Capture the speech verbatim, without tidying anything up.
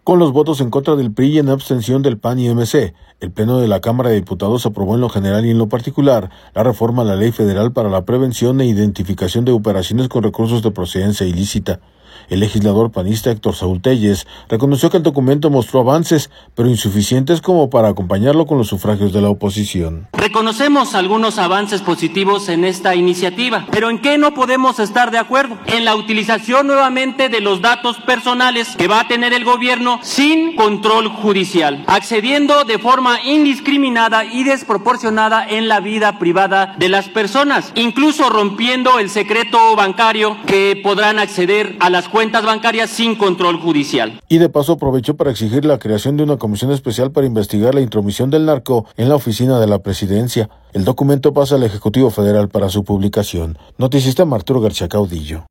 Con los votos en contra del P R I y en abstención del P A N y M C, el Pleno de la Cámara de Diputados aprobó en lo general y en lo particular la reforma a la Ley Federal para la Prevención e Identificación de Operaciones con Recursos de Procedencia Ilícita. El legislador panista Héctor Saúl Telles reconoció que el documento mostró avances, pero insuficientes como para acompañarlo con los sufragios de la oposición. Reconocemos algunos avances positivos en esta iniciativa, pero ¿en qué no podemos estar de acuerdo? En la utilización nuevamente de los datos personales que va a tener el gobierno sin control judicial, accediendo de forma indiscriminada y desproporcionada en la vida privada de las personas, incluso rompiendo el secreto bancario que podrán acceder a las cuentas bancarias sin control judicial. Y de paso aprovechó para exigir la creación de una comisión especial para investigar la intromisión del narco en la oficina de la presidencia. El documento pasa al Ejecutivo Federal para su publicación. Noticista Arturo García Caudillo.